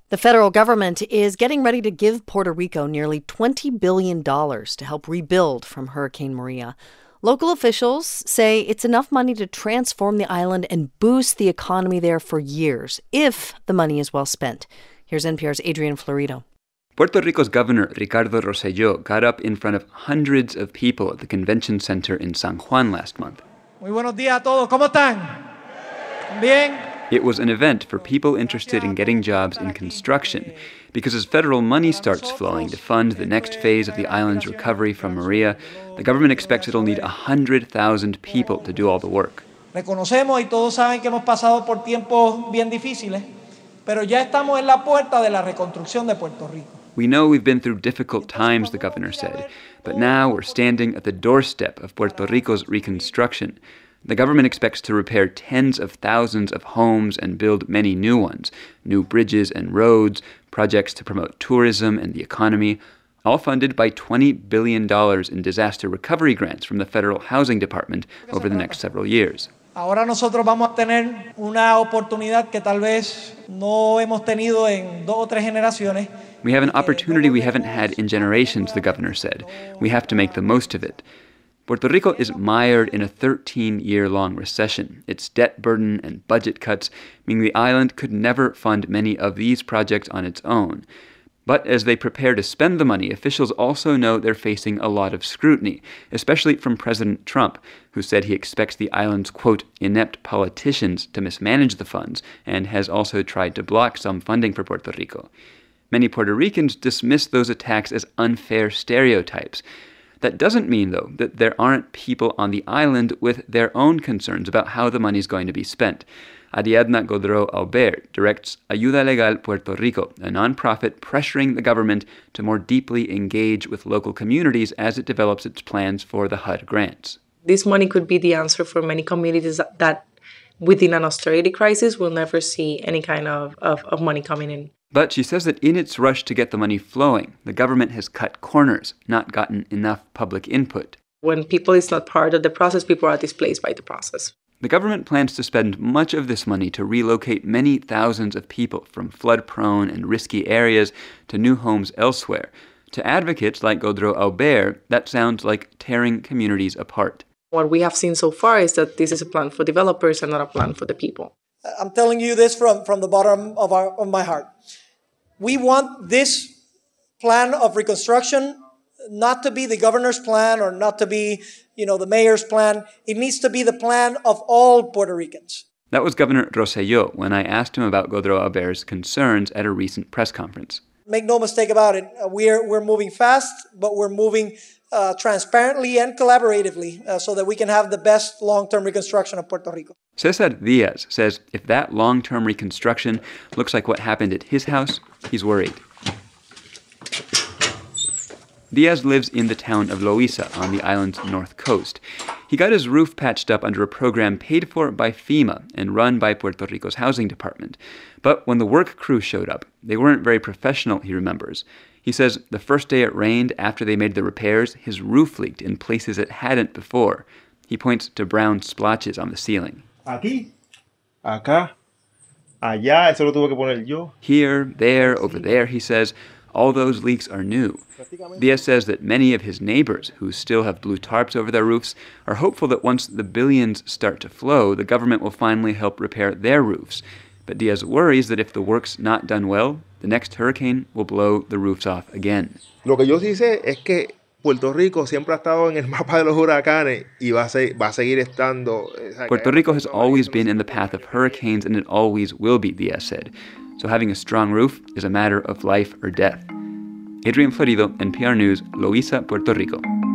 The federal government is getting ready to give Puerto Rico nearly $20 billion to help rebuild from Hurricane Maria. Local officials say it's enough money to transform the island and boost the economy there for years, if the money is well spent. Here's NPR's Adrian Florido. Puerto Rico's governor, Ricardo Rosselló, got up in front of hundreds of people at the convention center in San Juan last month. Muy buenos días a todos. ¿Cómo están? Bien? It was an event for people interested in getting jobs in construction, because as federal money starts flowing to fund the next phase of the island's recovery from Maria, the government expects it'll need 100,000 people to do all the work. Reconocemos y todos saben que hemos pasado por tiempos bien difíciles, pero ya estamos en la puerta de la reconstrucción de Puerto Rico. We know we've been through difficult times, the governor said, but now we're standing at the doorstep of Puerto Rico's reconstruction. The government expects to repair tens of thousands of homes and build many new ones, new bridges and roads, projects to promote tourism and the economy, all funded by $20 billion in disaster recovery grants from the Federal Housing Department over the next several years. Ahora nosotros vamos a tener una oportunidad que tal vez no hemos tenido en 2 o 3 generaciones. We have an opportunity we haven't had in generations, the governor said. We have to make the most of it. Puerto Rico is mired in a 13-year-long recession. Its debt burden and budget cuts mean the island could never fund many of these projects on its own. But as they prepare to spend the money, officials also know they're facing a lot of scrutiny, especially from President Trump, who said he expects the island's, quote, inept politicians to mismanage the funds and has also tried to block some funding for Puerto Rico. Many Puerto Ricans dismiss those attacks as unfair stereotypes. That doesn't mean, though, that there aren't people on the island with their own concerns about how the money's going to be spent. Ariadna Godreau Aubert directs Ayuda Legal Puerto Rico, a nonprofit pressuring the government to more deeply engage with local communities as it develops its plans for the HUD grants. This money could be the answer for many communities that within an austerity crisis will never see any kind of money coming in. But she says that in its rush to get the money flowing, the government has cut corners, not gotten enough public input. When people is not part of the process, people are displaced by the process. The government plans to spend much of this money to relocate many thousands of people from flood-prone and risky areas to new homes elsewhere. To advocates like Godreau Aubert, that sounds like tearing communities apart. What we have seen so far is that this is a plan for developers and not a plan for the people. I'm telling you this from the bottom of my heart. We want this plan of reconstruction not to be the governor's plan or not to be, the mayor's plan. It needs to be the plan of all Puerto Ricans. That was Governor Rosselló when I asked him about Godreau Aubert's concerns at a recent press conference. Make no mistake about it. We're moving fast, but we're moving transparently and collaboratively so that we can have the best long-term reconstruction of Puerto Rico. Cesar Diaz says if that long-term reconstruction looks like what happened at his house, he's worried. Diaz lives in the town of Loíza on the island's north coast. He got his roof patched up under a program paid for by FEMA and run by Puerto Rico's housing department. But when the work crew showed up, they weren't very professional, he remembers. He says the first day it rained after they made the repairs, his roof leaked in places it hadn't before. He points to brown splotches on the ceiling. Aquí, acá, allá, eso lo tuve que poner yo. Here, there, over there, he says, all those leaks are new. Diaz says that many of his neighbors, who still have blue tarps over their roofs, are hopeful that once the billions start to flow, the government will finally help repair their roofs. But Diaz worries that if the work's not done well, the next hurricane will blow the roofs off again. Lo que yo sí sé es que Puerto Rico siempre ha estado en el mapa de los huracanes y va a seguir estando. Puerto Rico has always been in the path of hurricanes, and it always will be, Diaz said. So having a strong roof is a matter of life or death. Adrian Florido, NPR News, Loíza, Puerto Rico.